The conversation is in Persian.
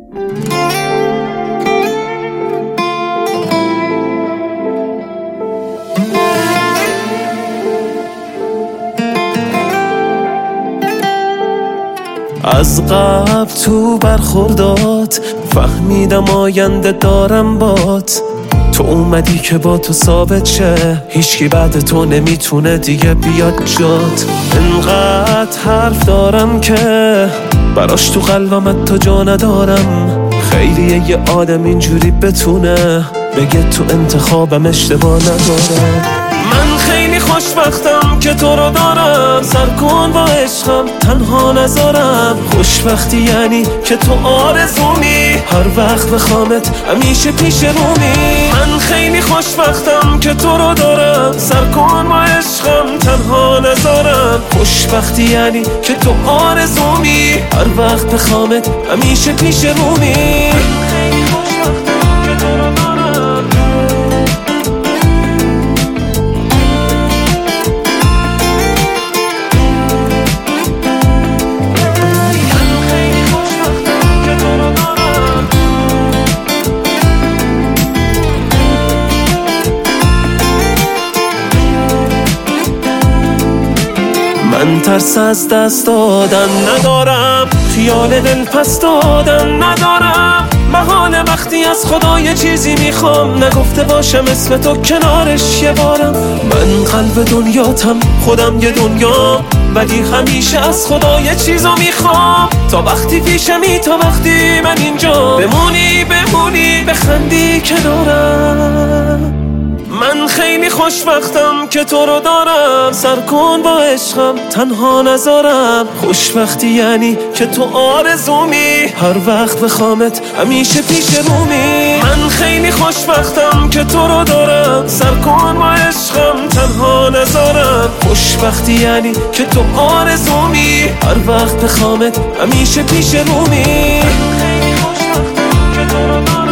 از قبل تو برخوردات فهمیدم آینده دارم بات. تو اومدی که با تو ثابت شه، هیچکی بعد تو نمیتونه دیگه بیاد جات. انقدر حرف دارم که براش تو قلبم تو جا ندارم. خیلیه یه آدم اینجوری بتونه بگه تو انتخابم اشتباه نداره. من خیلی خوشبختم که تو رو دارم، سر کن با عشقم تنها نذارم. خوشبختی یعنی که تو آرزومی، هر وقت بخوامت همیشه پیش رومی. من خیلی خوشبختم که تو رو دارم، سر کن با عشقم تنها نذارم. خوشبختی یعنی که تو آرزومی، هر وقت بخوامت همیشه پیش رومی. خیلی خوشبختم که تو رو دارم. من ترس از دست دادن ندارم، خیال دل پس دادن ندارم. محال وقتی از خدا یه چیزی میخوام، نگفته باشم اسم تو کنارش یه بارم. من قلب دنیاتم، خودم یه دنیا، ولی همیشه از خدا یه چیزو میخوام. تا وقتی پیشمی، تا وقتی من اینجا، بمونی بخندی کنارم. من خیلی خوشبختم که تو رو دارم، سر کن با عشقم تنها نذارم. خوشبختی یعنی که تو آرزومی، هر وقت بخوامت همیشه پیش رومی. من خیلی خوشبختم که تو رو دارم، سر کن با عشقم تنها نذارم. خوشبختی یعنی که تو آرزومی، هر وقت بخوامت همیشه پیش رومی. من خیلی خوشبختم که تو رو دارم.